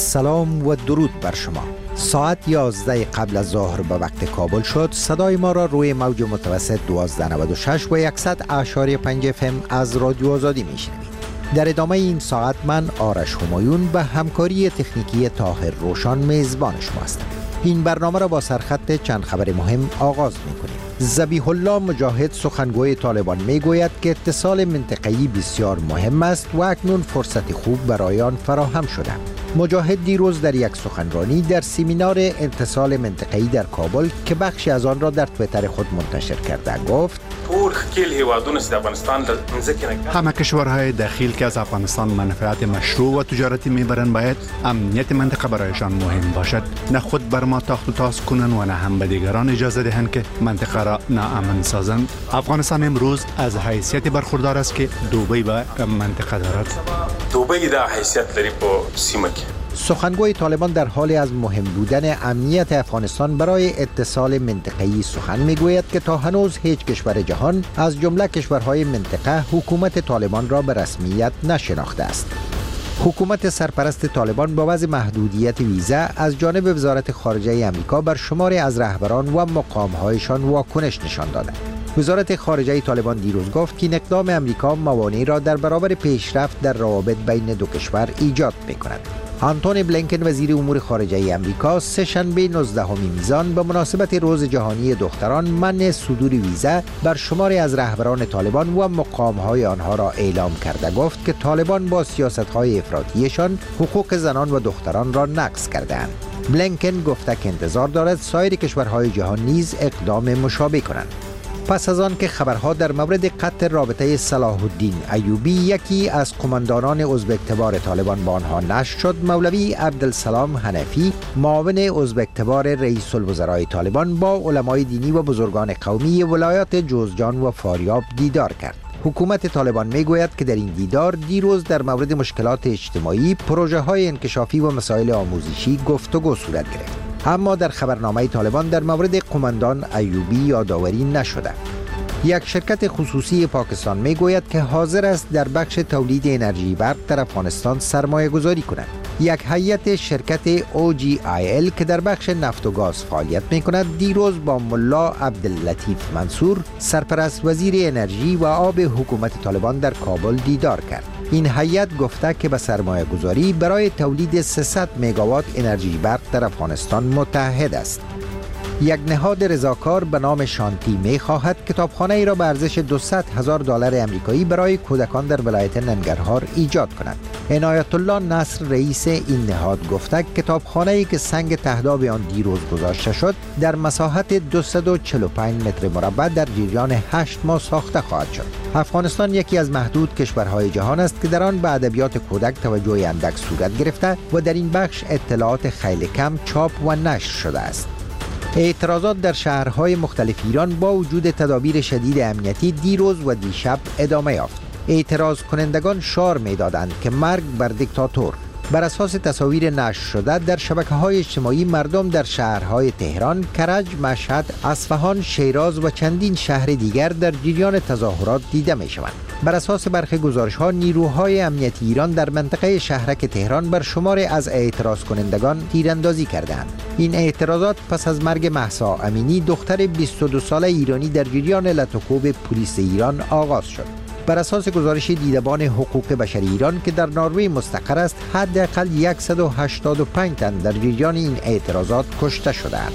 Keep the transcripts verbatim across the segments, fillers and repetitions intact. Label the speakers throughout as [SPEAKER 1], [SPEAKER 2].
[SPEAKER 1] سلام و درود بر شما. ساعت یازده قبل از ظهر به وقت کابل شد. صدای ما را روی موج متوسط دوازده نود و شش و صد اعشاری پنج اف ام از رادیو آزادی میشنوید. در ادامه این ساعت من آرش همایون به همکاری تکنیکی طاهر روشان میزبان شما هستم. این برنامه را با سرخط چند خبر مهم آغاز می‌کنیم. ذبیح الله مجاهد سخنگوی طالبان میگوید که اتصال منطقه‌ای بسیار مهم است و اکنون فرصت خوب برای آن فراهم شده. مجاهد دیروز در یک سخنرانی در سمینار اتصال منطقه‌ای در کابل که بخشی از آن را در توییتر خود منتشر کرده گفت:
[SPEAKER 2] همه کشورهای داخل که از افغانستان منفعت مشروع و تجارتی میبرند باید امنیت منطقه برایشان مهم باشد، نه خود بر ما تاخت و تاز کنند و نه هم به دیگران اجازه دهند که منطقه را ناامن سازند. افغانستان امروز از حیثیت برخوردار است که دبی به منطقه دارد.
[SPEAKER 3] دبی دا حیثیت لري په سیمه کې.
[SPEAKER 1] سخنگوی طالبان در حال از مهم بودن امنیت افغانستان برای اتصال منطقه‌ای سخن میگوید که تا هنوز هیچ کشور جهان از جمله کشورهای منطقه حکومت طالبان را به رسمیت نشناخته است. حکومت سرپرست طالبان با وضع محدودیت ویزا از جانب وزارت خارجه آمریکا بر شماری از رهبران و مقام‌هایشان واکنش نشان داده. وزارت خارجه طالبان دیروز گفت که این اقدام آمریکا موانعی را در برابر پیشرفت در روابط بین دو کشور ایجاد می‌کند. آنتونی بلینکن وزیر امور خارجه آمریکا سه شنبه نوزدهم میزان به مناسبت روز جهانی دختران منع صدور ویزا بر شماری از رهبران طالبان و مقام‌های آنها را اعلام کرده گفت که طالبان با سیاست‌های افراطیشان حقوق زنان و دختران را نقض کرده‌اند. بلینکن گفته که انتظار دارد سایر کشورهای جهان نیز اقدام مشابه کنند. پس از آن که خبرها در مورد قطع رابطه صلاح الدین ایوبی یکی از قماندانان ازبک‌تبار طالبان با آنها نشر شد، مولوی عبدالسلام حنفی معاون ازبک‌تبار رئیس الوزرای طالبان با علمای دینی و بزرگان قومی ولایات جوزجان و فاریاب دیدار کرد. حکومت طالبان میگوید که در این دیدار دیروز در مورد مشکلات اجتماعی، پروژه‌های انکشافی و مسائل آموزشی گفتگو صورت گرفت. اما در خبرنامه طالبان در مورد قماندان ایوبی یادآوری نشده. یک شرکت خصوصی پاکستان میگوید که حاضر است در بخش تولید انرژی برق در افغانستان سرمایه گذاری کند. یک هیئت شرکت او جی آی ال که در بخش نفت و گاز فعالیت می کند دیروز با ملا عبداللطیف منصور سرپرست وزیر انرژی و آب حکومت طالبان در کابل دیدار کرد. این هیئت گفته که به سرمایه گذاری برای تولید سیصد مگاوات انرژی برق در افغانستان متحد است. یک نهاد رضاکار به نام شانتی می خواهد کتابخانه ای را به ارزش دویست هزار دلار آمریکایی برای کودکان در ولایت ننگرهار ایجاد کند. عنایت الله نصر رئیس این نهاد گفته کتابخانه ای که سنگ تهداب آن دیروز گذاشته شد در مساحت دویست و چهل و پنج متر مربع در جریان هشت ماه ساخته خواهد شد. افغانستان یکی از محدود کشورهای جهان است که در آن به ادبیات کودک توجه اندک صورت گرفته و در این بخش اطلاعات خیلی کم چاپ و نشر شده است. اعتراضات در شهرهای مختلف ایران با وجود تدابیر شدید امنیتی دیروز و دیشب ادامه یافت. اعتراض کنندگان شعار می‌دادند که مرگ بر دیکتاتور. بر اساس تصاویر نشر شده در شبکه‌های اجتماعی مردم در شهرهای تهران، کرج، مشهد، اصفهان، شیراز و چندین شهر دیگر در جریان تظاهرات دیده می‌شوند. بر اساس برخی گزارش‌ها نیروهای امنیتی ایران در منطقه شهرک تهران بر شمار از اعتراض کنندگان تیراندازی کردند. این اعتراضات پس از مرگ مهسا امینی دختر بیست و دو ساله ایرانی در جریان لطوکوب پلیس ایران آغاز شد. بر اساس گزارش دیدبان حقوق بشر ایران که در نروژ مستقر است، حداقل صد و هشتاد و پنج تن در جریان این اعتراضات کشته شدند.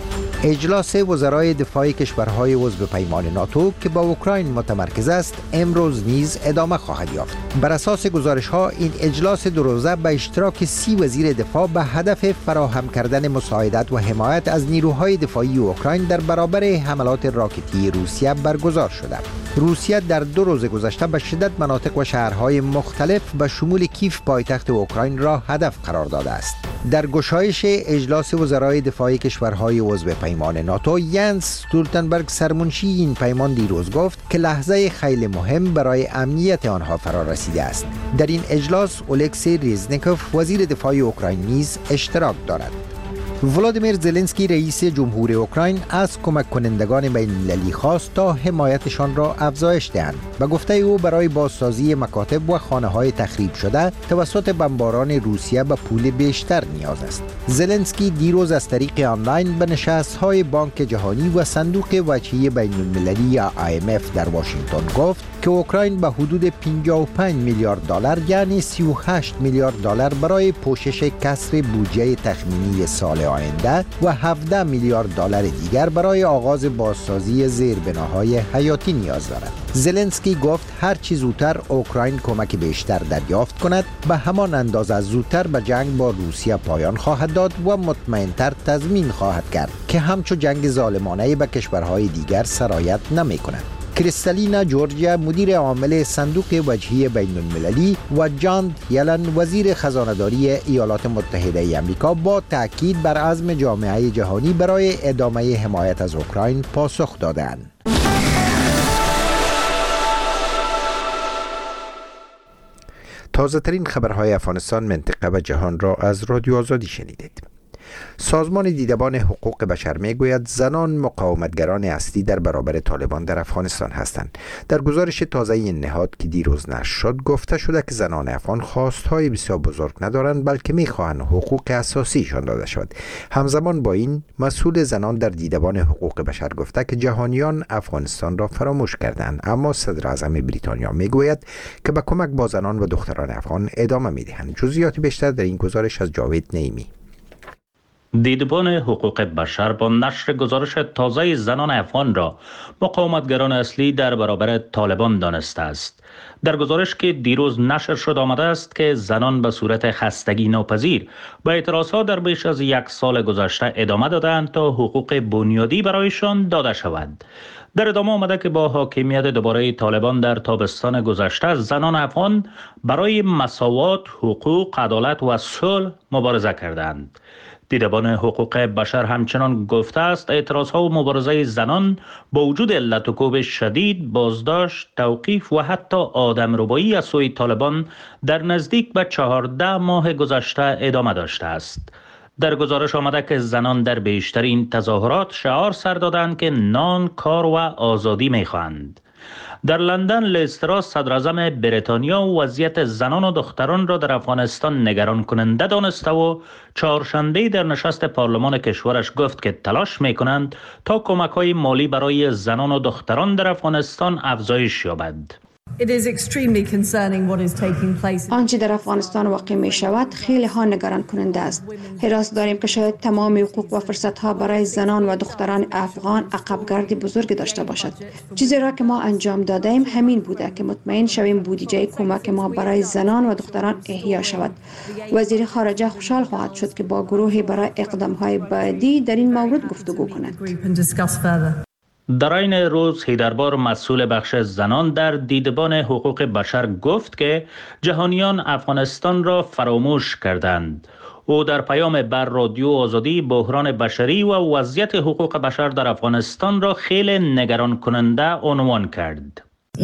[SPEAKER 1] اجلاس وزرای دفاع کشورهای عضو پیمان ناتو که با اوکراین متمرکز است امروز نیز ادامه خواهد یافت. بر اساس گزارش ها این اجلاس دو روزه به اشتراک سی وزیر دفاع به هدف فراهم کردن مساعدت و حمایت از نیروهای دفاعی اوکراین در برابر حملات راکتی روسیه برگزار شده. روسیه در دو روز گذشته به شدت مناطق و شهرهای مختلف به شمول کیف پایتخت اوکراین را هدف قرار داده است. در گشایش اجلاس وزرای دفاع کشورهای عضو پیمان ناتو، ینس استولتنبرگ سرمنشی این پیمان دیروز گفت که لحظه خیلی مهم برای امنیت آنها فرا رسیده است. در این اجلاس اولکسی ریزنیکوف وزیر دفاع اوکراین نیز اشتراک دارد. ولادیمیر زلنسکی رئیس جمهوری اوکراین از کمک کنندگان بین المللی خواست تا حمایتشان را افزایش دهند. به گفته او برای بازسازی مکاتب و خانه‌های تخریب شده توسط بمباران روسیه به پول بیشتر نیاز است. زلنسکی دیروز از طریق آنلاین به نشست‌های بانک جهانی و صندوق وجهی بین المللی یا آی ام اف در واشنگتن گفت که اوکراین به حدود پنجاه و پنج میلیارد دلار یعنی سی و هشت میلیارد دلار برای پوشش کسر بودجه تخمینی سال آینده و هفده میلیارد دلار دیگر برای آغاز بازسازی زیربناهای حیاتی نیاز دارد. زلنسکی گفت هر چی زودتر اوکراین کمک بیشتر دریافت کند به همان اندازه زودتر به جنگ با روسیه پایان خواهد داد و مطمئن‌تر تضمین خواهد کرد که همچو جنگ ظالمانه به کشورهای دیگر سرایت نمی کند. کریستالینا جورجیا مدیر عامل صندوق وجهی بین المللی و جان یلن وزیر خزانه‌داری ایالات متحده ای آمریکا با تاکید بر عزم جامعه جهانی برای ادامه حمایت از اوکراین پاسخ دادند. تازه ترین خبرهای افغانستان، منطقه و جهان را از رادیو آزادی شنیدید. سازمان دیدبان حقوق بشر میگوید زنان مقاومتگران اصلی در برابر طالبان در افغانستان هستند. در گزارش تازه این نهاد که دیروز نشر شد گفته شده که زنان افغان خواستهای بسیار بزرگ ندارند بلکه میخواهند حقوق اساسیشان داده شود. همزمان با این مسئول زنان در دیدبان حقوق بشر گفته که جهانیان افغانستان را فراموش کردند، اما صدر اعظم بریتانیا میگوید که به کمک با زنان و دختران افغان ادامه میدهند. جزئیات بیشتر در این گزارش از جاوید نعیمی.
[SPEAKER 4] دیدبان حقوق بشر با نشر گزارش تازه زنان افغان را مقاومتگران اصلی در برابر طالبان دانسته است. در گزارش که دیروز نشر شد آمده است که زنان به صورت خستگی ناپذیر به اعتراضات در بیش از یک سال گذشته ادامه دادند تا حقوق بنیادی برایشان داده شود. در ادامه آمده که با حاکمیت دوباره طالبان در تابستان گذشته زنان افغان برای مساوات، حقوق، عدالت و صلح مبارزه کردند. دیدبان حقوق بشر همچنان گفته است اعتراضها و مبارزه زنان با وجود علت و کوب شدید، بازداشت، توقیف و حتی آدمربایی از سوی طالبان در نزدیک به چهارده ماه گذشته ادامه داشته است. در گزارش آمده که زنان در بیشترین تظاهرات شعار سر دادند که نان، کار و آزادی می‌خواهند. در لندن لیز تراس صدر اعظم بریتانیا وضعیت زنان و دختران را در افغانستان نگران کننده دانسته و چهارشنبه در نشست پارلمان کشورش گفت که تلاش می‌کنند تا کمک‌های مالی برای زنان و دختران در افغانستان افزایش یابد.
[SPEAKER 5] آنچه در افغانستان واقع می شود خیلی ها نگران کننده است. حراس داریم که شاید تمام حقوق و فرصت ها برای زنان و دختران افغان عقبگرد بزرگ داشته باشد. چیزی را که ما انجام داده ایم همین بوده که مطمئن شویم بودجه کمک ما برای زنان و دختران احیا شود. وزیر خارجه خوشحال خواهد شد که با گروهی برای اقدام های بعدی در این مورد گفتگو کند.
[SPEAKER 4] در این روز هیدربار مسئول بخش زنان در دیدبان حقوق بشر گفت که جهانیان افغانستان را فراموش کردند. او در پیام بر رادیو آزادی بحران بشری و وضعیت حقوق بشر در افغانستان را خیلی نگران کننده عنوان کرد.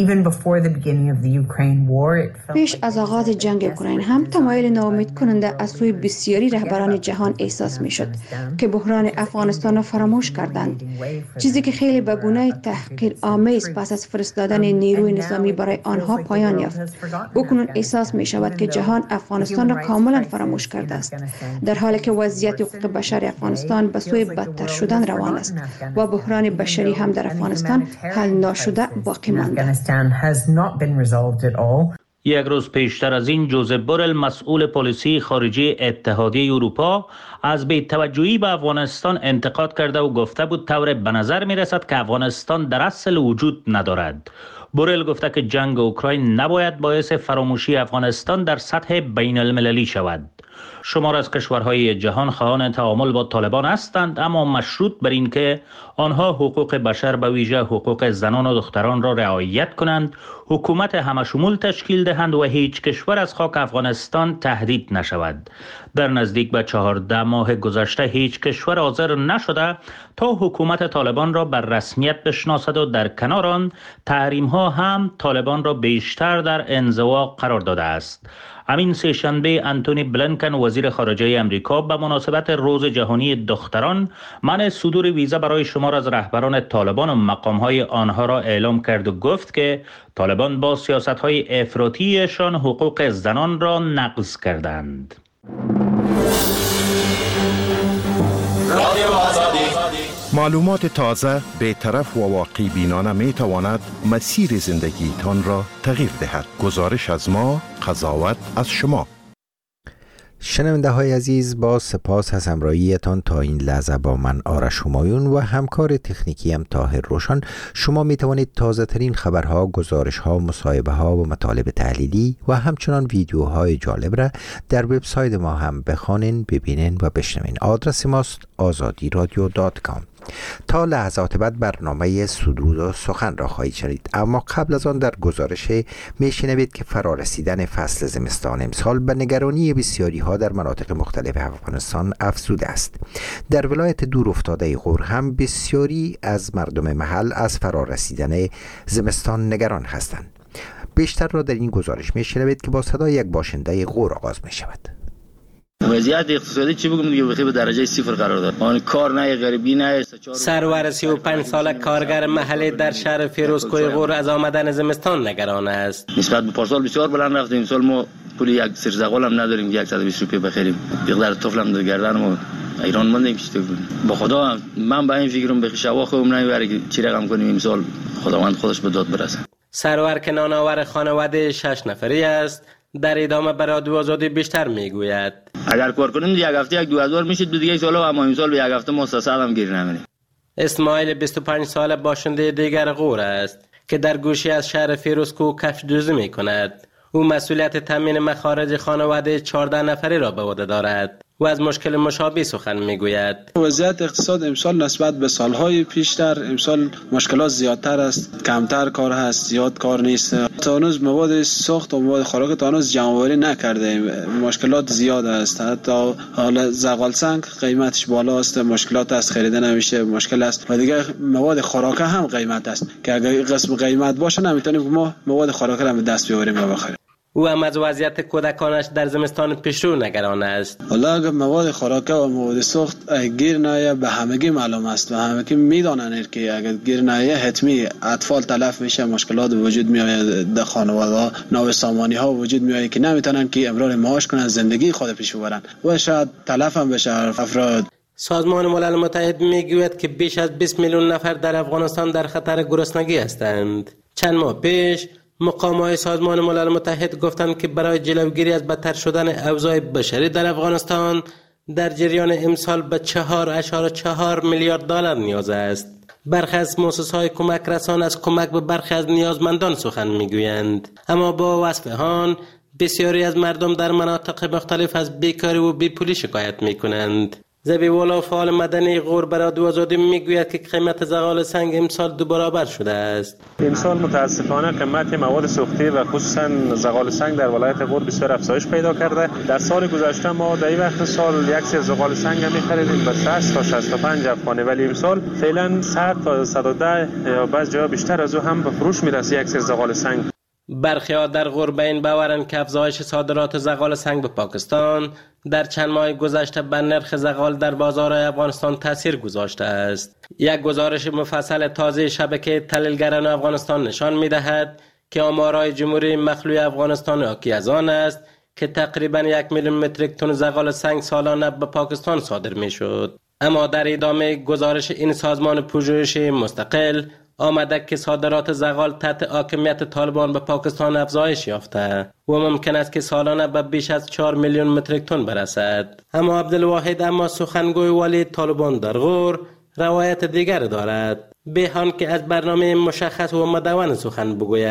[SPEAKER 5] پیش از آغاز جنگ اوکراین هم تمایل ناامید کننده از سوی بسیاری رهبران جهان احساس می شد که بحران افغانستان را فراموش کردند. چیزی که خیلی به گونه تحقیر آمیز پس از فرستادن نیروی نظامی برای آنها پایان یافت. اکنون احساس می شود که جهان افغانستان را کاملا فراموش کرده است، در حالی که وضعیت حقوق بشر افغانستان به سوی بدتر شدن روان است و بحران بشری هم در افغانستان حل ناشده باقی مانده.
[SPEAKER 4] یک روز پیشتر از این جوزف بورل مسئول پلیسی خارجی اتحادیه اروپا از بی‌توجهی به افغانستان انتقاد کرده و گفته بود طور به نظر می رسد که افغانستان در اصل وجود ندارد. بورل گفته که جنگ اوکراین نباید باعث فراموشی افغانستان در سطح بین المللی شود. شمار از کشورهای جهان خواهان تعامل با طالبان هستند، اما مشروط بر این که آنها حقوق بشر به ویژه حقوق زنان و دختران را رعایت کنند، حکومت همشمول تشکیل دهند و هیچ کشور از خاک افغانستان تهدید نشود. در نزدیک به چهارده ماه گذشته هیچ کشور حاضر نشده تا حکومت طالبان را بر رسمیت بشناسد و در کنار آن تحریم ها هم طالبان را بیشتر در انزوا قرار داده است. همین سه شنبه انتونی بلینکن وزیر خارجه امریکا به مناسبت روز جهانی دختران منع صدور ویزا برای شمار از رهبران طالبان و مقامهای آنها را اعلام کرد و گفت که طالبان با سیاست‌های افراطیشان حقوق زنان را نقض کردند.
[SPEAKER 6] معلومات تازه، بی‌طرف و واقعی بینانه می تواند مسیر زندگیتان را تغییر دهد. گزارش از ما، قضاوت از شما.
[SPEAKER 1] شنونده های عزیز، با سپاس از همراهیتان تا این لحظه با من آرش همایون و همکار تکنیکی هم طاهر روشن. شما می توانید تازه ترین خبرها، گزارش ها، مصاحبه ها و مطالب تحلیلی و همچنان ویدیوهای جالب را در وبسایت ما هم بخوانید، ببینید و بشنوید. آدرس ماست آزادی رادیو دات کام. تا لحظات بعد برنامه سرود و سخن را خواهید شنید، اما قبل از آن در گزارش میشنوید که فرارسیدن فصل زمستان امسال به نگرانی بسیاری ها در مناطق مختلف افغانستان افزوده است. در ولایت دور افتاده غور هم بسیاری از مردم محل از فرارسیدن زمستان نگران هستند. بیشتر را در این گزارش میشنوید که با صدای یک باشنده غور آغاز می شود.
[SPEAKER 7] وضعیت اقتصادی چی بگم دیگه، بخیر به درجه صفر قرار داد. آن کار نه، غریبی نه.
[SPEAKER 8] سرور سی و پنج ساله کارگر محلی در شهر فیروزکوه غور از آمدن زمستان نگران است.
[SPEAKER 7] نسبت به پارسال بسیار بلند رفتیم. این سال ما پول یک سرزغال هم نداریم، صد و بیست روپیه بخریم. بقدر طفلم در گردنم ایران موندیم. با خدا من به این فکرم بخیر شوا خوبم نمیبره که چی رقم کنیم امسال خداوند خودش به داد برسه.
[SPEAKER 8] سرور که نانآور خانواده شش نفری است، در ادامه برای رادیو آزادی بیشتر میگوید
[SPEAKER 7] اگر کار کنیم یک هفته یک دو هزار میشه دیگه سال، اما امسال به یک هفته ما سه هم گیر نمیریم.
[SPEAKER 8] اسماعیل بیست و پنج ساله باشنده دیگر غور است که در گوشه از شهر فیروزکوه کفش دوزی میکند. او مسئولیت تامین مخارج خانواده چهارده نفری را به عهده دارد و از مشکل مشابه سخن میگوید.
[SPEAKER 9] وضعیت اقتصاد امسال نسبت به سالهای پیشتر امسال مشکلات زیادتر است، کمتر کار هست، زیاد کار نیست. تا هنوز مواد سوخت و مواد خوراک تا هنوز جمع‌آوری نکرده، مشکلات زیاد است. حتی حالا زغال سنگ قیمتش بالا است، مشکلات است، خریده نمیشه، مشکل است. و دیگه مواد خوراک هم قیمت است که اگر قسم قیمت باشه نمیتونیم ما مواد خوراک را به دست بیاوریم و بخریم.
[SPEAKER 8] او هم از وضعیت کودکانش در زمستان پیشرو نگران است.
[SPEAKER 9] حالا اگر مواد خوراکه و مواد سوخت گیر نیاید به همگی معلوم است و همگی میدانند که اگر گیر نیاید حتمی اطفال تلف میشه، مشکلات وجود میآید در خانواده، نابسامانی ها وجود میآید که نمیتونن که امرار معاش کنن، زندگی خود پیش ببرن و شاید تلف هم بشه افراد.
[SPEAKER 8] سازمان ملل متحد میگوید که بیش از بیست میلیون نفر در افغانستان در خطر گرسنگی هستند. چند ماه پیش مقامات سازمان ملل متحد گفتند که برای جلوگیری از بدتر شدن اوضاع بشری در افغانستان در جریان امسال به چهار اشاره چهار میلیارد دلار نیاز است. برخی از مؤسسه‌های کمک رسان از کمک به برخی از نیازمندان سخن میگویند، اما با وصف آن بسیاری از مردم در مناطق مختلف از بیکاری و بیپولی شکایت میکنند. زبیح فعال مدنی غور برای رادیو آزادی میگوید که قیمت زغال سنگ امسال دو برابر شده است.
[SPEAKER 10] امسال متاسفانه قیمت مواد سوختی و خصوصا زغال سنگ در ولایت غور بسیار افزایش پیدا کرده. در سال گذشته ما در این وقت سال یک سر زغال سنگ می‌خریدیم به شصت تا شصت و پنج افغانی، ولی امسال فعلا صد تا صد و ده یا بعضی جاها بیشتر از او هم به فروش میرسه یک سر زغال سنگ.
[SPEAKER 8] برخی ها در غور به این باورند که افزایش صادرات زغال سنگ به پاکستان در چند ماه گذشته بر نرخ زغال در بازارهای افغانستان تاثیر گذاشته است. یک گزارش مفصل تازه شبکه تحلیلگران افغانستان نشان می‌دهد که آمارهای جمهوری مخلوع افغانستان حاکی از آن است که تقریباً یک میلیون متریک تن زغال سنگ سالانه به پاکستان صادر می‌شد. اما در ادامه گزارش این سازمان پژوهشی مستقل آمده که صادرات زغال تحت حاکمیت طالبان به پاکستان افزایش یافته و ممکن است که سالانه به بیش از چهار میلیون متریک تن برسد. اما عبدالواحد اما سخنگوی والی طالبان در غور روایت دیگر دارد، به آن که از برنامه مشخص و مدون سخن بگوید.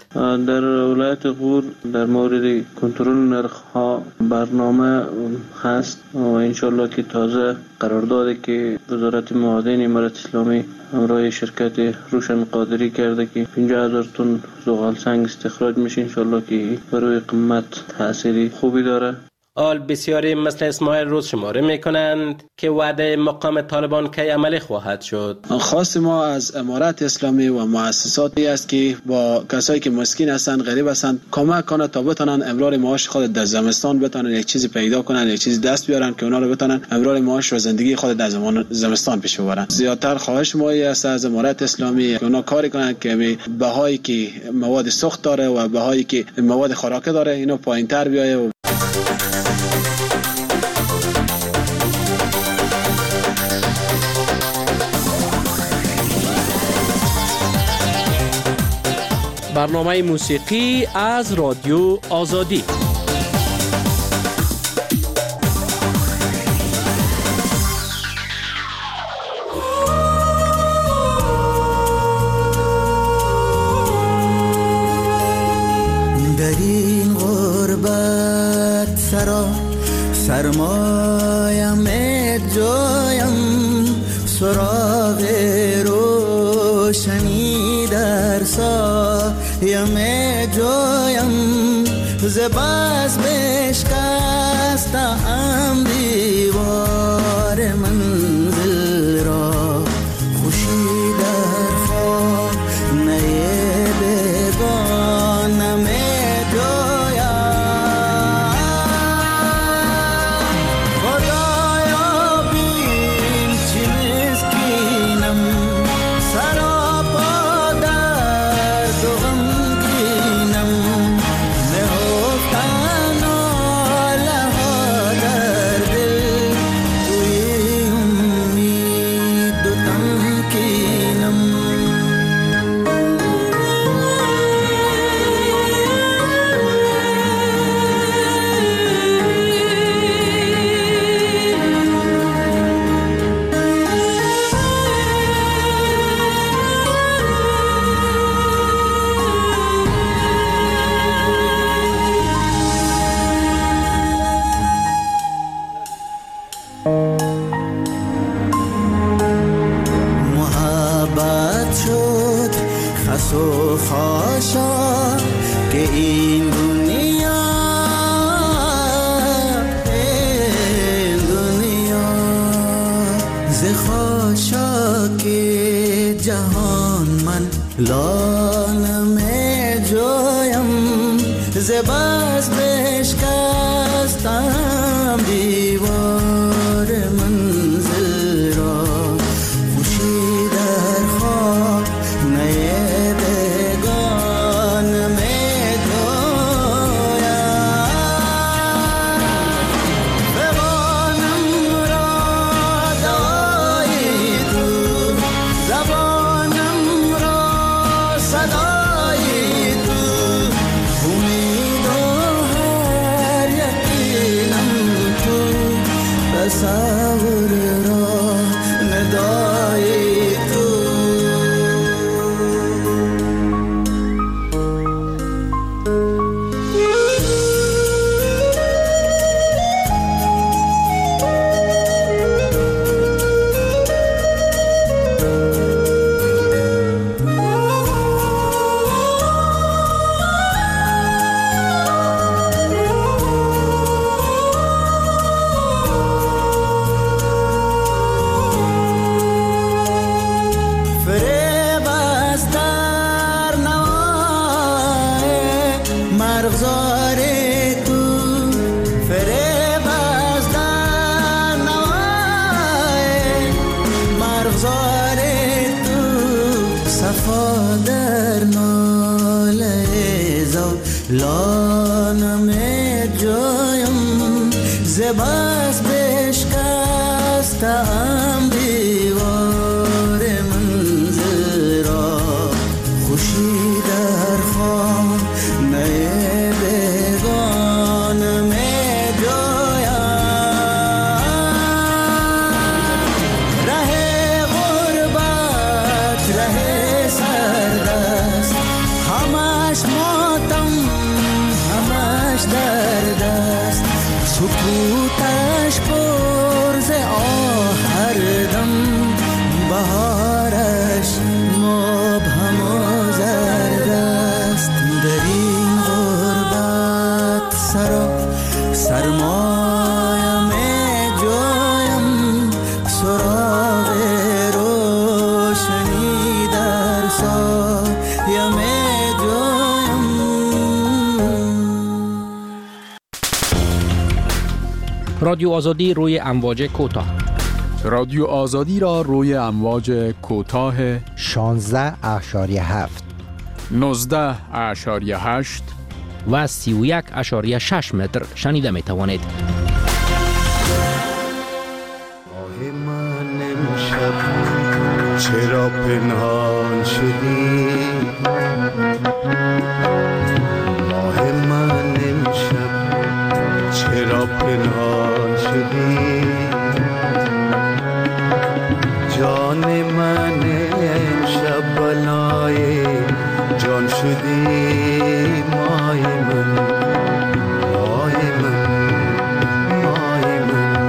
[SPEAKER 11] در ولایت غور در مورد کنترل نرخ ها برنامه هست و انشالله که تازه قراردادی که وزارت معادن امارت اسلامی همراه شرکت روشن قادری کرده که پنجاه هزار تن زغال سنگ استخراج میشه، انشالله که برای قیمت تأثیری خوبی داره.
[SPEAKER 8] آل بسیاری مثل اسماعیل روز شماره میکنند که وعده مقام طالبان کی عملی خواهد شد.
[SPEAKER 9] خواست ما از امارت اسلامی و مؤسساتی است که با کسایی که مسکین هستند، غریب هستند، کمک کنه تا بتونن امرار معاش خود در زمستان بتونن یک چیزی پیدا کنن، یک چیزی دست بیارن که اونا رو بتونن امرار معاش و زندگی خود در زمستان پیش ببرن. زیادتر خواهش ما است از امارت اسلامی که اونا کاری کنن که بهایی که مواد سوخت داره و بهایی که مواد خوراکه داره اینو پایین‌تر بیایه.
[SPEAKER 12] برنامه موسیقی از رادیو آزادی.
[SPEAKER 13] در این غربت سرا سرمایم جایم، سراغ روشنی در سایم جایم، زباز بشکستم دیوار منزل را، خوشی در خانه بگانم جایم. خدایا بین چی مسکینم، سراپا درد و غمگینم، نهفتن آله ها در دل، توی امید و تمکینم. محبت شد خس و خاشا که این دنیا این دنیا ز خاشاک جهان من لانم جایم، ز بس بشکستم دیوار منزل را، خوشی در خانه بگانم جایم. زبانم را دعای تو، زبانم را صدای تو، امید و هر یقینم تو، تصور را ندای تو. فریب از در نوای مرغزار تو، فریب از در نوای مرغزار تو، صفا در ناله زولانم جایم، زباز بشکستم دیوار منزل را، خوشی در خانه بگانم جایم. ره غربت ره سرد است، همش
[SPEAKER 12] رادیو آزادی روی امواج کوتاه.
[SPEAKER 14] رادیو آزادی را روی امواج کوتاه
[SPEAKER 1] شانزده اشاری هفت،
[SPEAKER 14] نوزده اشاری هشت
[SPEAKER 12] و سی و یک اشاری شش متر شنیده می توانید.
[SPEAKER 13] چرا پنهان شدی ماه من امشب، چرا پنهان شدی جان من امشب، بلای جان شدی مای من، مای من، مای من.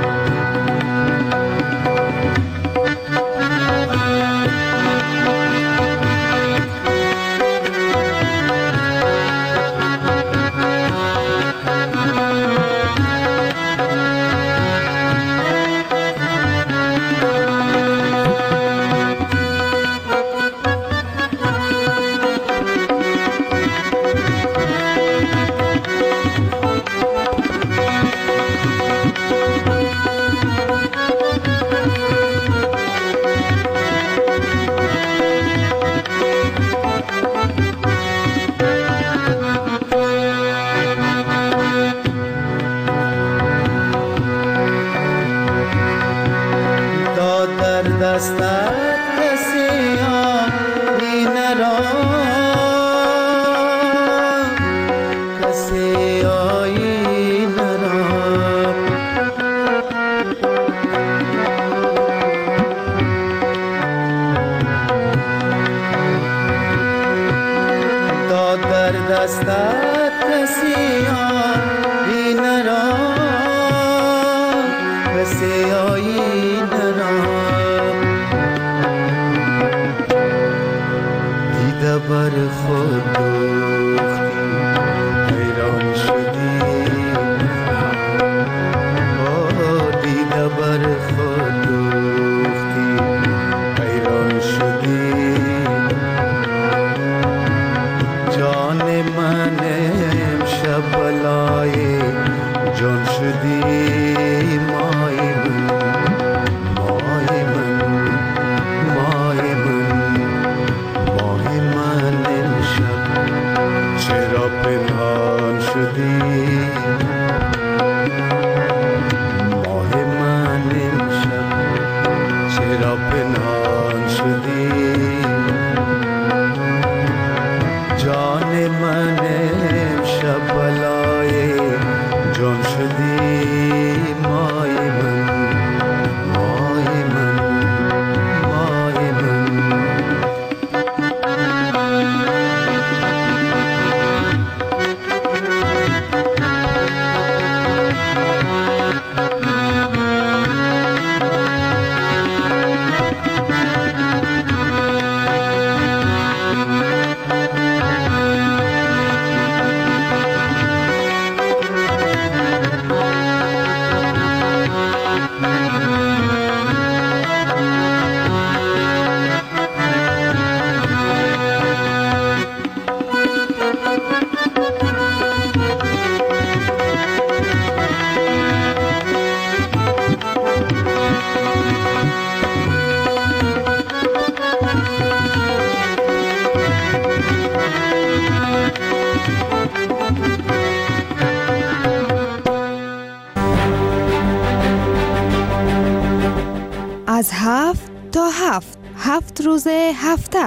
[SPEAKER 15] از هفت تا هفت هفت روز هفته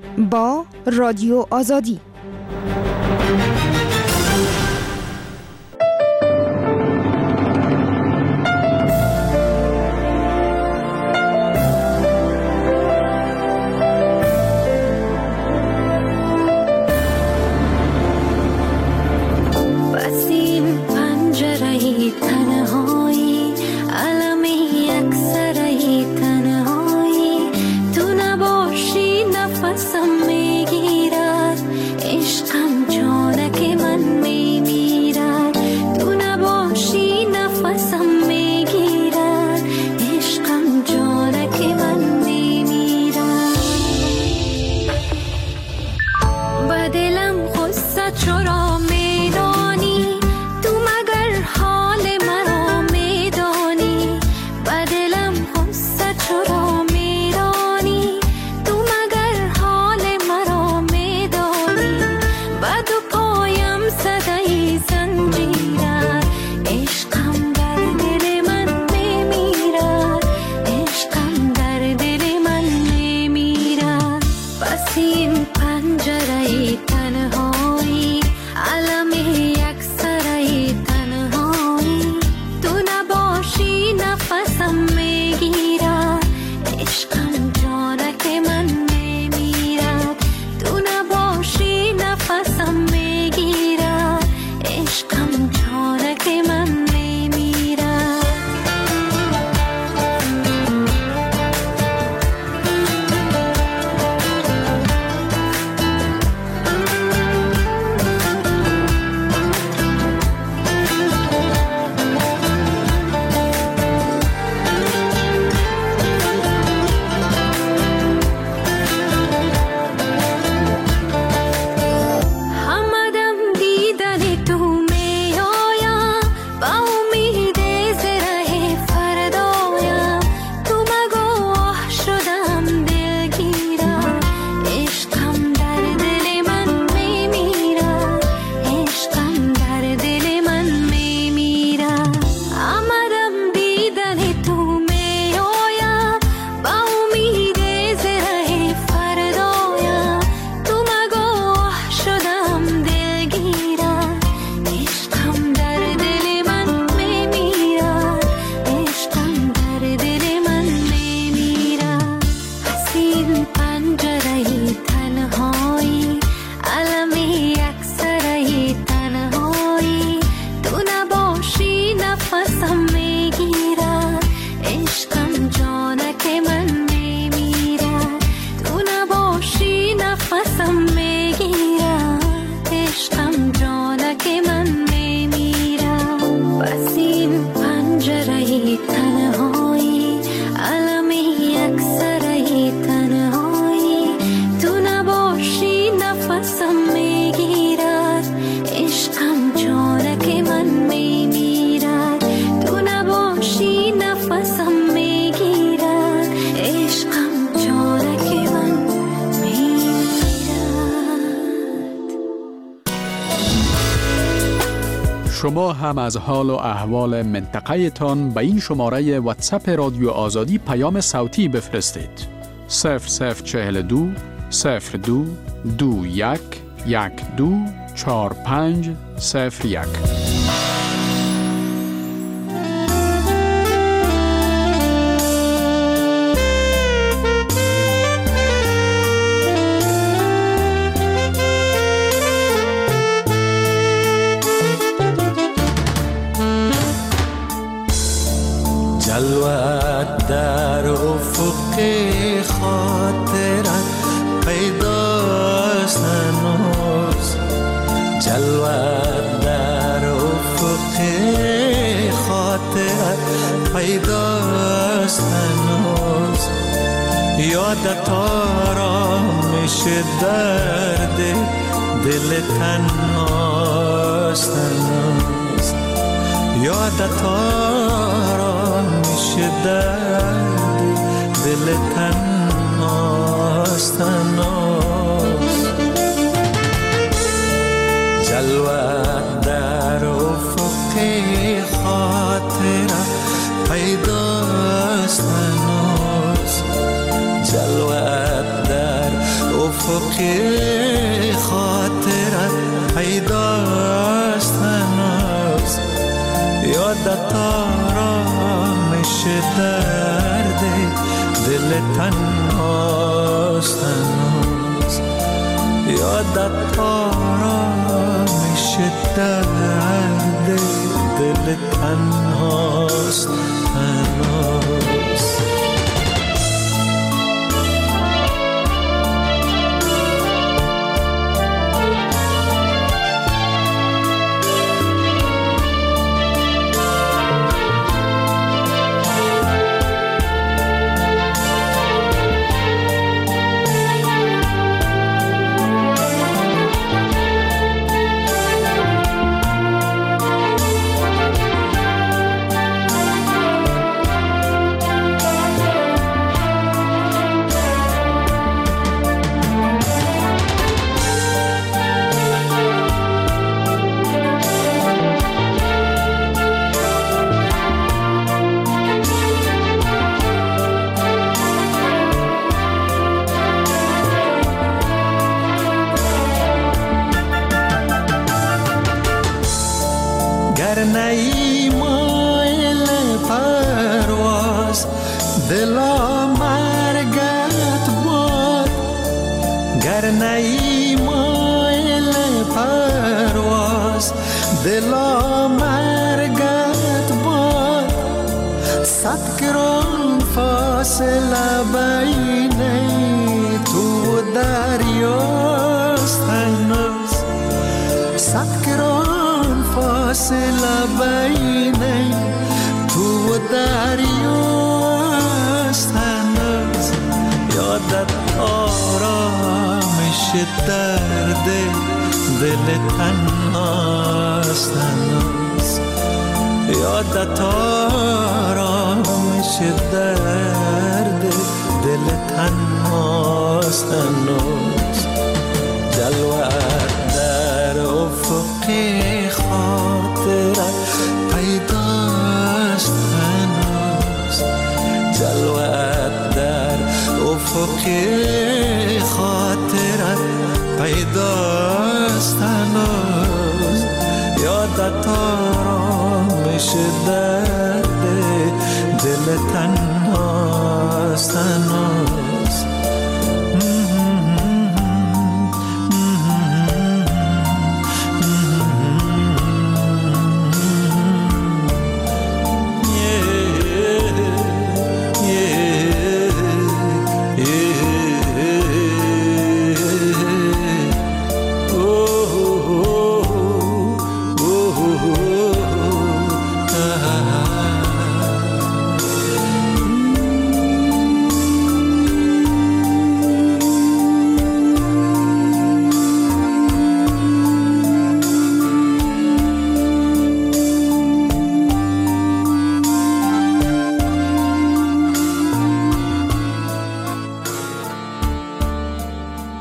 [SPEAKER 15] با رادیو آزادی.
[SPEAKER 16] چرا میدانی تو مگر حال مرا می
[SPEAKER 14] شما هم از حال و احوال منطقه تان به این شماره واتساپ رادیو آزادی پیام صوتی بفرستید. صفر صفر چهل دو صفر دو دو یک یک دو چهار پنج صفر یک.
[SPEAKER 13] جلوت در افق خاطرت پیداست هنوز، جلوت در افق خاطرت پیداست هنوز، یادت آرامش درد دل تنهاست هنوز، یادت آرامش درد دل تنهاست هنوز، جلوت در افق خاطرت پیداست هنوز، جلوت در افق خاطرت پیداست هنوز، یادت آرامش درد دل تنهاست هنوز، یادت آرامش درد دل تنهاست هنوز. نی مایل پرواز دلا مرگت باد، گر نی مایل پرواز دلا مرگت باد، صد گران فاصله بین تو و دریاست هنوز، صد گران فاصله بین تو و دریاست هنوز، یادت آرامش درد دل تنهاست هنوز، یادت آرامش درد دل تنهاست هنوز، جلوت در افق خاطرت پیداست هنوز، جلوت در افق خاطرت پیداست هنوز، یادت آرامش درد دل تنهاست هنوز.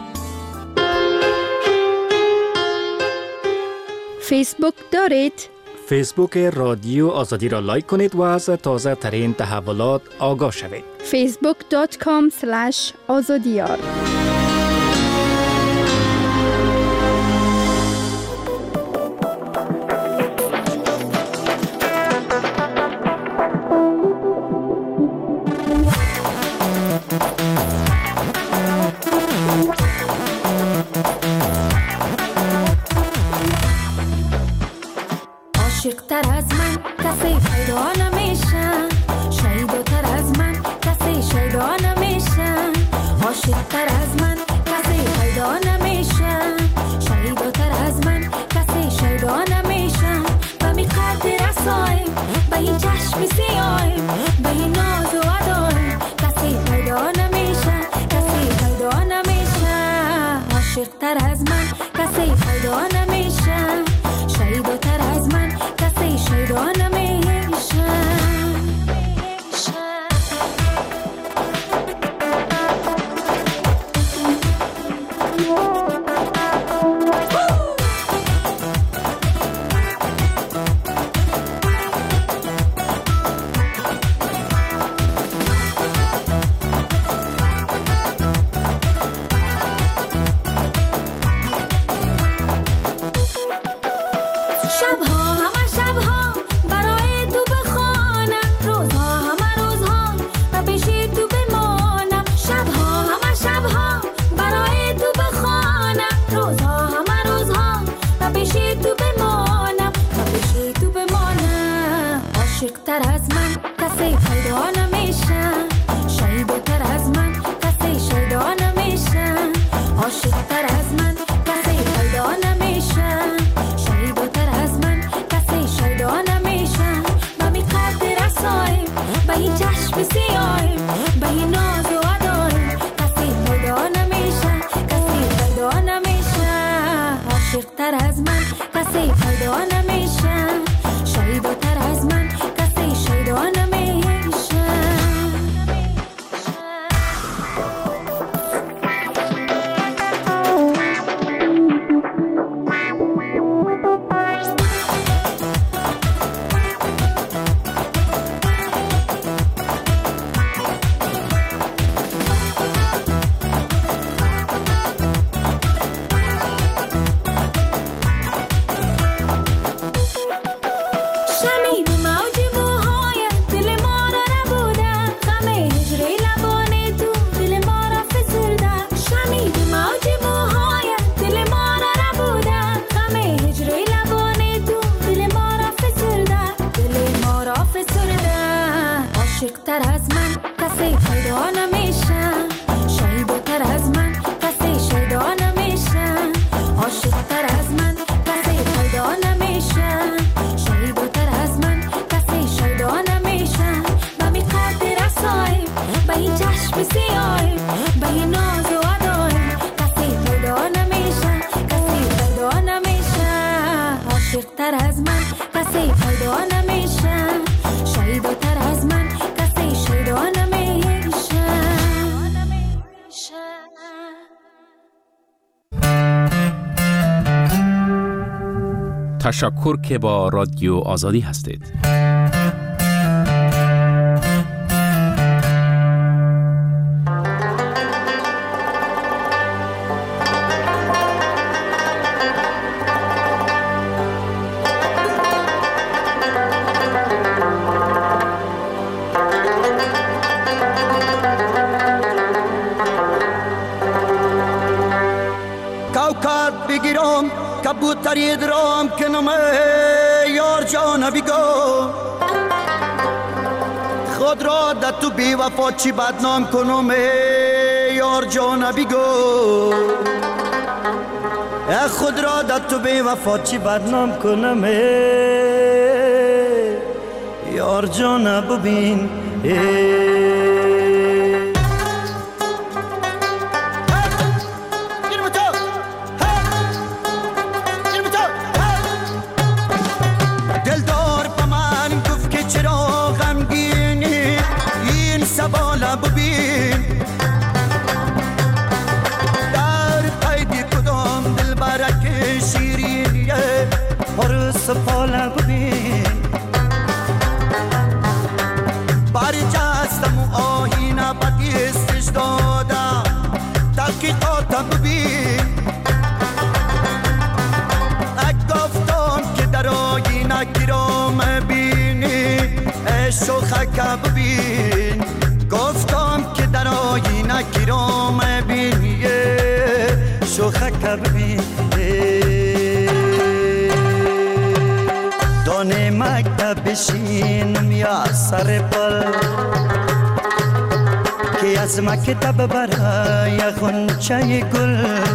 [SPEAKER 16] فیسبوک دارید؟ فیسبوک رادیو آزادی را لایک کنید و از تازه ترین تحولات آگاه شوید.
[SPEAKER 17] فیسبوک دات کام اسلش آزادیار.
[SPEAKER 18] عاشق‌تر از من کسی پیدا نمیشه، شیداتر از من کسی شیدا نمیشه. عاشق‌تر از من کسی پیدا نمیشه، شیداتر از من کسی شیدا نمیشه. و می قدر رسایم به این چشم سیایم، به این ناز و ادایم، کسی پیدا نمیشه، کسی پیدا نمیشه. عاشق‌تر از من کسی پیدا نمیشه، شیداتر از من کسی شیدا نمیشه. عاشق‌تر از من کسی پیدا نمیشه، شیداتر از من کسی شیدا نمیشه. عاشق‌تر از من کسی پیدا نمیشه، شیداتر از من کسی شیدا نمیشه. و می قدر رسایم به این چشم سیایم، به این ناز و ادایم، کسی پیدا نمیشه، کسی پیدا نمیشه. عاشق‌تر از من کسی پیدا نمیشه، شیداتر از من کسی شیدا نمیشه. عاشق‌تر از من کسی پیدا نمیشه، شیداتر از من کسی شیدا نمیشه. عاشق‌تر از من کسی پیدا نمیشه، شیداتر از من کسی شیدا نمیشه. و می قدر رسایم به این چشم سیایم، به این ناز و ادایم، کسی پیدا نمیشه، کسی پیدا نمیشه. عاشق‌تر از من کسی پیدا نمیشه، شیداتر از من کسی شیدا نمیشه.
[SPEAKER 12] تشکر که با رادیو آزادی هستید.
[SPEAKER 19] بگیرم کبوتری درام کنم یار جان بیگو خود را در تو بی وفا چی بدنام کنم یار جان بیگو خود را در تو بی وفا چی بدنام کنم یار جان ببین سفاله ببین که ببین گفتم که در آینه گیرام بین شوخه که ببین دانه مکتب بشینم یا سر پل که از مکتب برای غنچه گل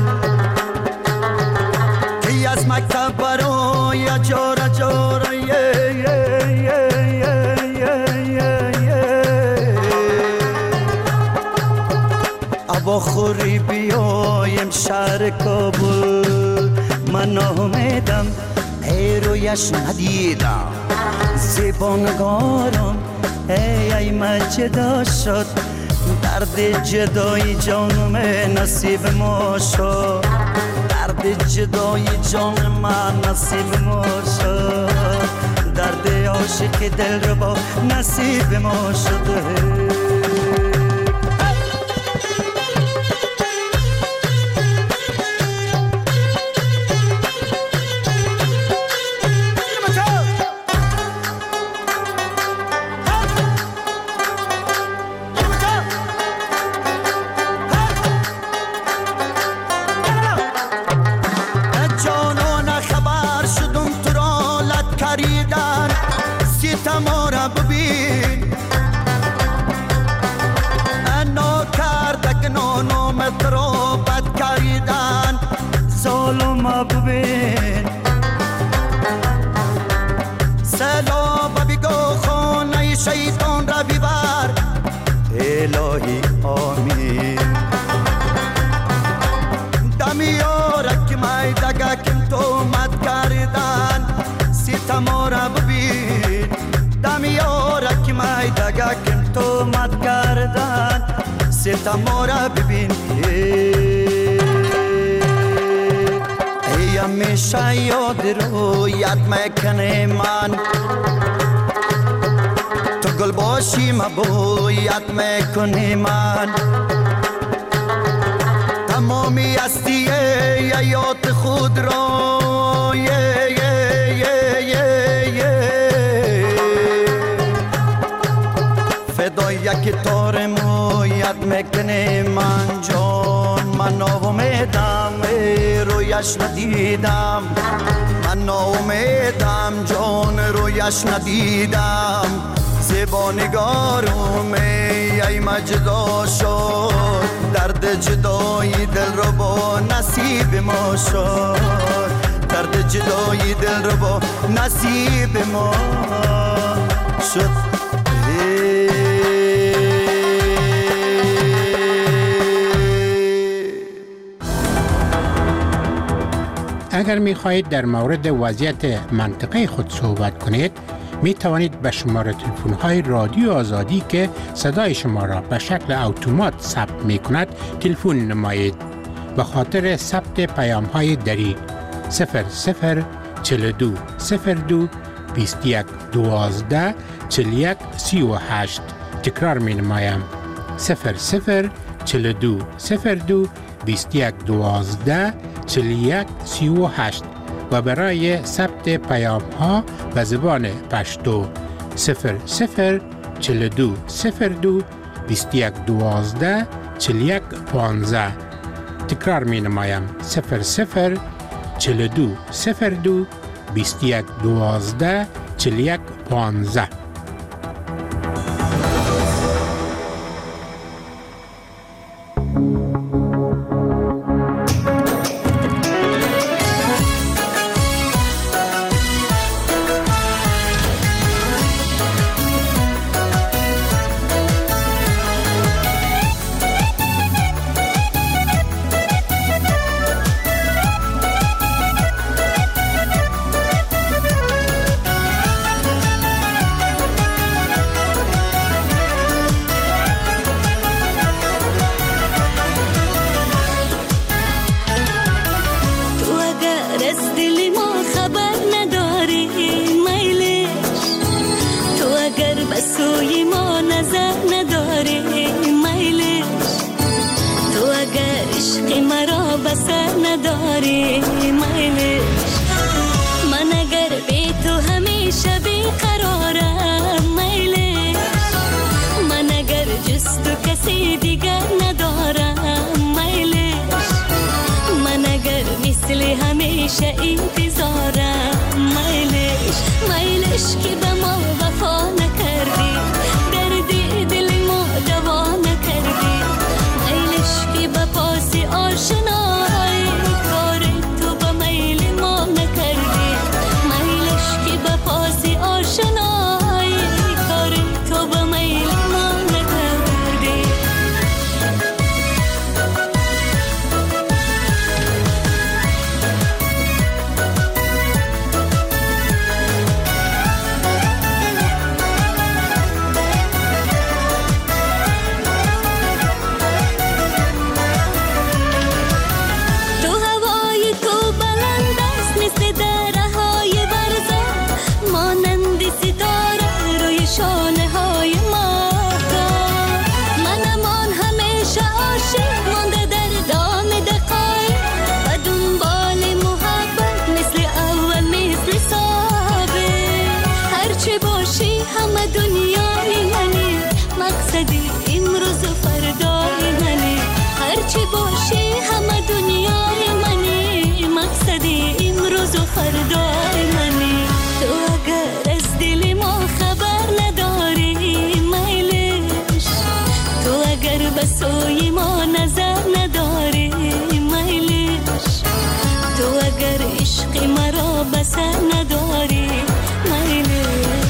[SPEAKER 19] که از مکتب برای جور جور ابا خوری بیایم شهر کابل من امیدم ای رویش ندیدم زبانگارم ای ای مجدا شد درد جدای جانم نصیب ما شد درد جدای جان من نصیب ما شد درد عاشق دل رو با نصیب ما شد الهی آمین دمیارک مای دگا کم تو مد کردن ستما را ببین دمیارک مای دگا کم تو مد کردن ستما را ببین ای همیشه یاد رو یاد میکنه من گل باشی مبویت میکنی من تمامی هستی حیات خود را یه یه یه یه یه فدای یک تار مویت میکنی من جان من امیدم رویش ندیدم من امیدم جان رویش ندیدم زبانگارم ای مجدا شد درد جدای دل رو با نصیب ما شد درد جدای دل رو با نصیب ما شد
[SPEAKER 20] اگر می خواهید در مورد وضعیت منطقه خود صحبت کنید می توانید به شماره تلفن های رادیو آزادی که صدای شما را به شکل اتومات ثبت می کند تلفن نمایید. به خاطر ثبت پیام های دری صفر صفر چهل و دو صفر دو بیست و یک دوازده چهل و یک سی و هشت تکرار می نمایم صفر صفر چهل و دو صفر دو بیست و یک دوازده چهل و یک سی و هشت و برای ثبت پیام ها به زبان پشتو صفر صفر چهل و دو صفر دو بیست و یک دوازده چهل و یک پانزده تکرار می نمایم صفر صفر چهل و دو صفر دو بیست و یک دوازده چهل و یک پانزده.
[SPEAKER 18] من اگر بی تو همیشه بی قرارم میلش همیشه انتظارم. میلش میلش که به ما وفا نکردی، دردی دل ما دوا نکردی. میلش که به پاس آشنایی، کار تو به میل ما نکردی. میلش که به پاس آشنایی، کار تو به میل ما نکردی. امروز و فردای منی، هرچی باشی همه دنیای منی. مقصدی امروز و فردای منی. تو اگر از دل ما خبر نداری میلش، تو اگر به سوی ما نظر نداری میلش، تو اگر عشق مرا بسر نداری میلش.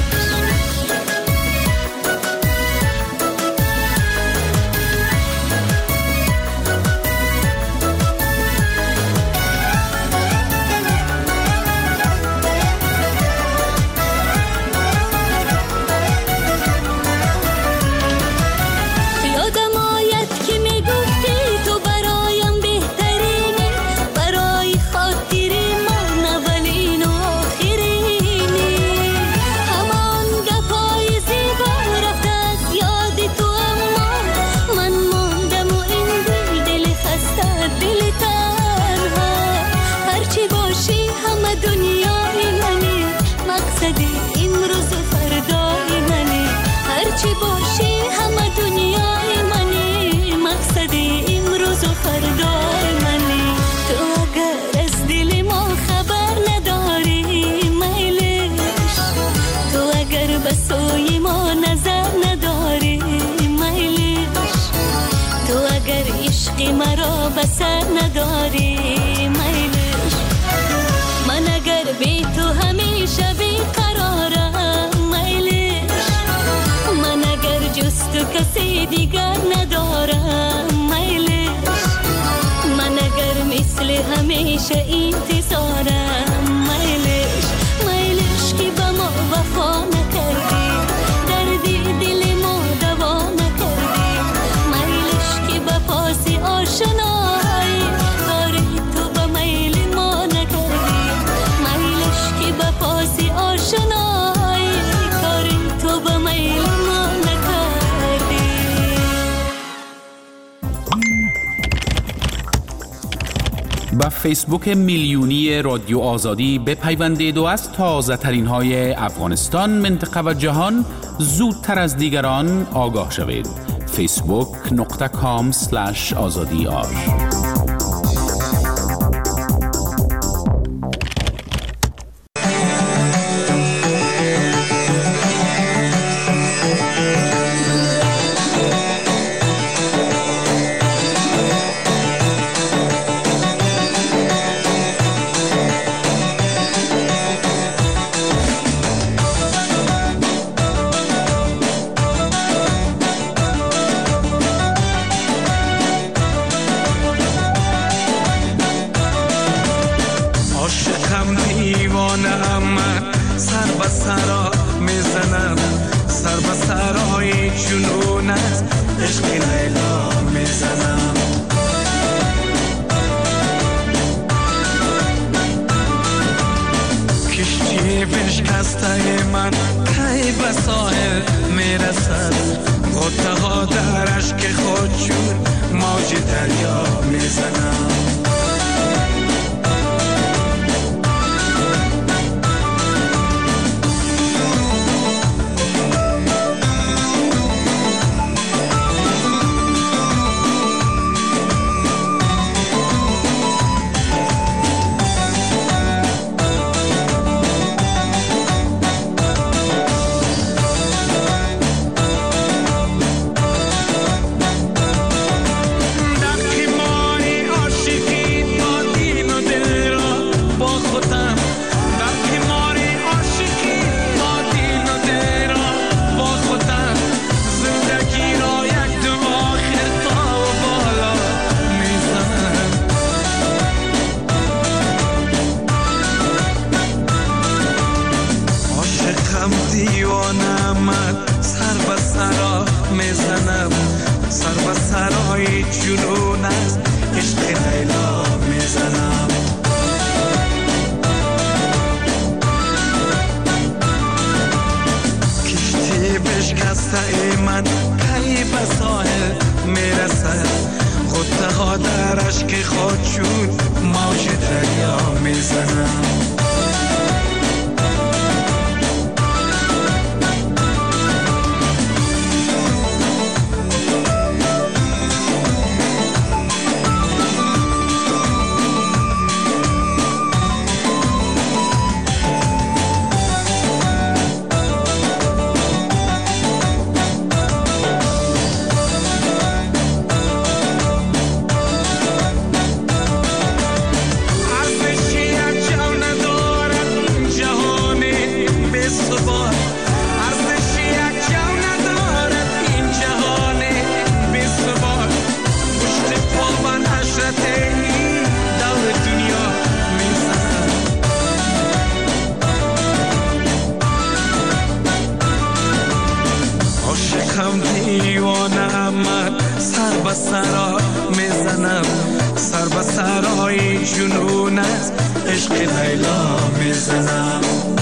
[SPEAKER 18] سوی ما نظر نداری میلش، تو اگر عشق مرا بسر نداری میلش. من اگر بی تو همیشه بی قرارم میلش، من اگر جز تو کسی دیگر ندارم میلش، من اگر مثل همیشه انتظارم میلش. میلش که به ما وفا نکردی، دردی دل ما دوا نکردی. میلش که به پاس آشنایی، کار تو به میل ما نکردی. میلش که به پاس آشنایی، کار تو به میل ما نکردی.
[SPEAKER 21] با فیسبوک میلیونی رادیو آزادی بپیوندید و از تازه ترین های افغانستان، منطقه و جهان زودتر از دیگران آگاه شوید. فیسبوک نقطه کام سلش آزادی آر.
[SPEAKER 13] سرا میزنم، سر به سرای جنون از عشق لیلا میزنم.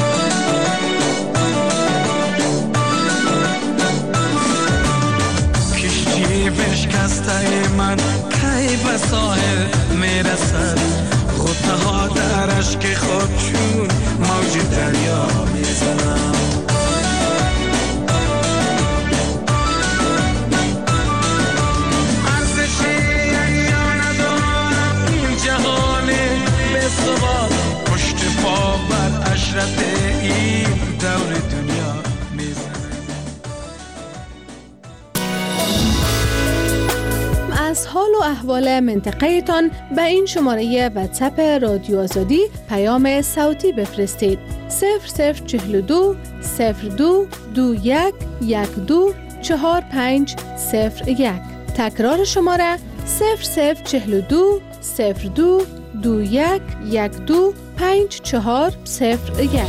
[SPEAKER 13] کشتی بشکسته من کی به ساحل میرسد، غوطه ها در اشک خود چون موج دریا میزنم. پشت پا بر اشرت این دور دنیا میزنه.
[SPEAKER 2] از حال و احوال منطقه تان به این شماره واتساپ رادیو آزادی پیام صوتی بفرستید. صفر صفر چهل و دو صفر دو دو یک یک دو چهار پنج صفر یک. تکرار شماره صفر صفر چهل و دو صفر دو دو یک یک دو پنج چهار صفر یک.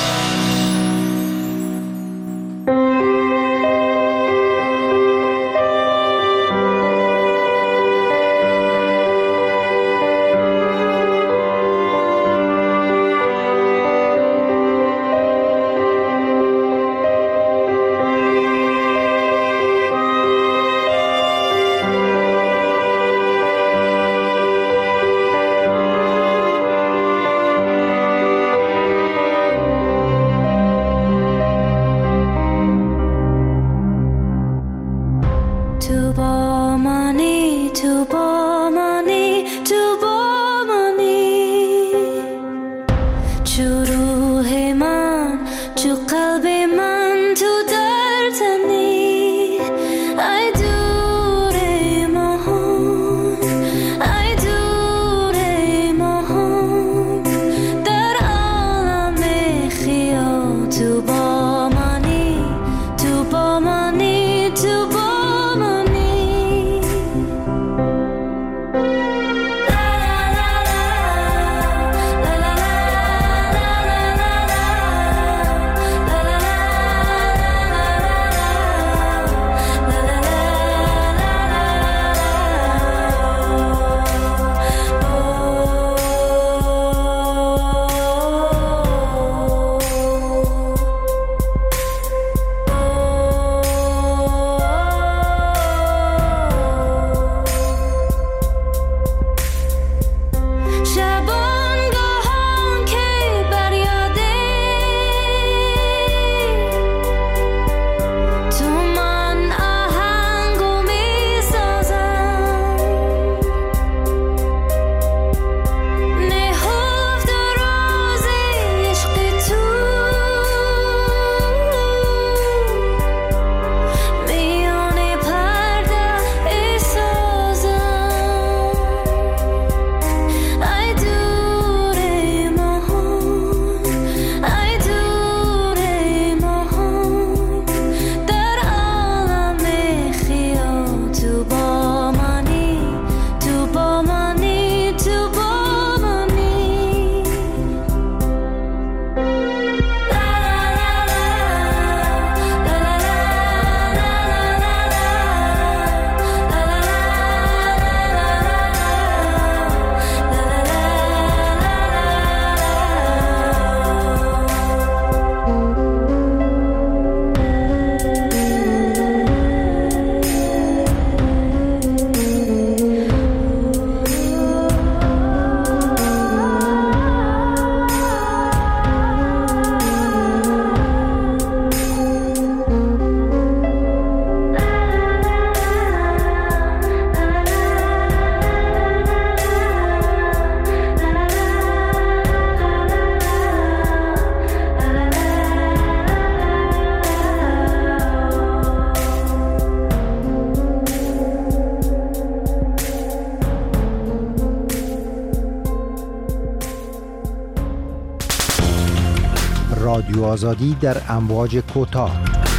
[SPEAKER 1] رادیو آزادی در امواج کوتاه.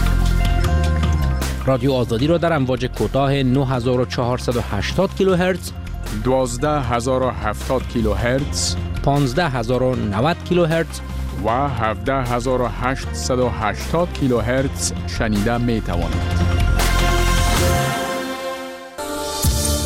[SPEAKER 12] رادیو آزادی را در امواج کوتاه نه هزار و چهارصد و هشتاد کیلوهرتز،
[SPEAKER 14] دوازده هزار و هفتاد کیلوهرتز،
[SPEAKER 12] پانزده هزار و نود کیلوهرتز
[SPEAKER 14] و هفده هزار و هشتصد و هشتاد کیلوهرتز شنیده می توانید.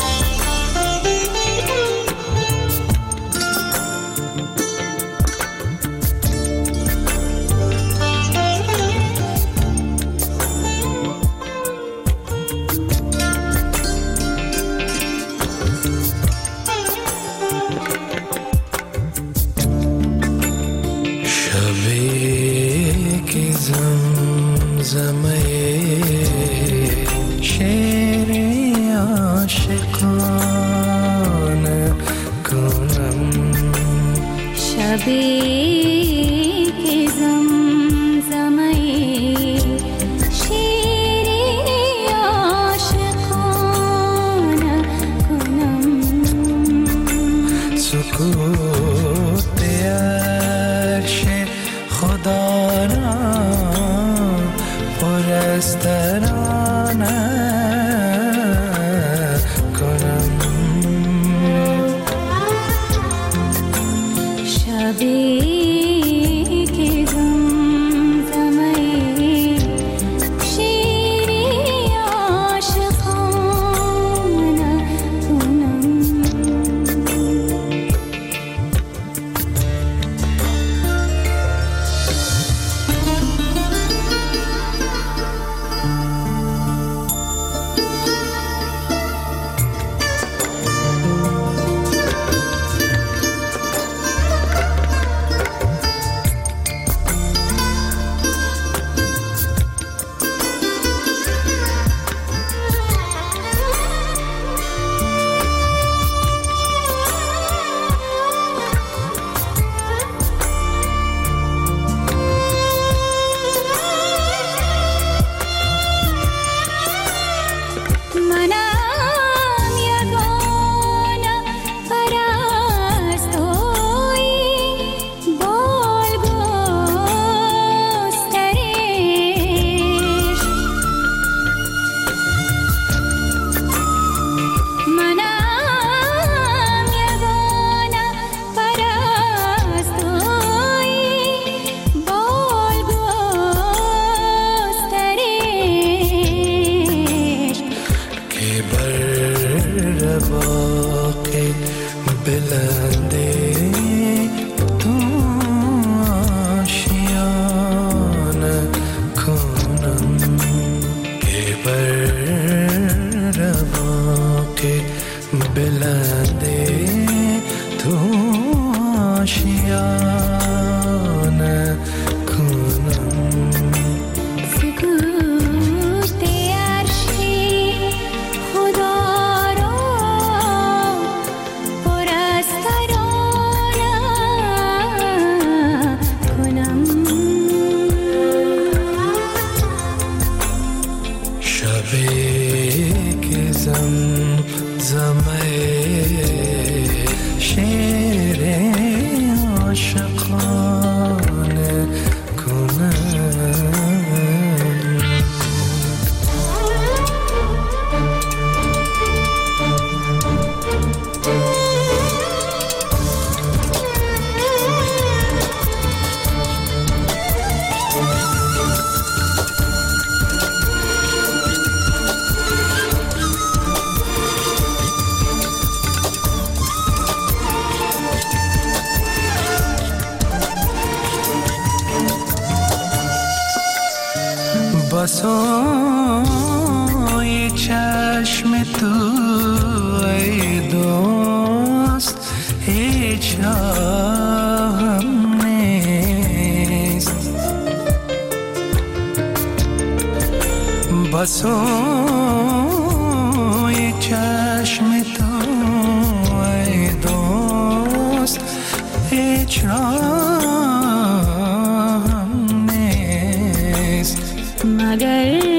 [SPEAKER 13] زمه شعر عاشقانه کنم
[SPEAKER 18] شبی که زمزمه شعر عاشقانه کنم
[SPEAKER 13] سکوت عرش خدا را پر از ترانه کنم
[SPEAKER 18] شبی که زمزمه شعر عاشقانه کنم
[SPEAKER 13] بسای چشم تو ای دوست هیچ راهم نیست بسای چشم تو ای دوست هیچ راهم نیست
[SPEAKER 18] مگر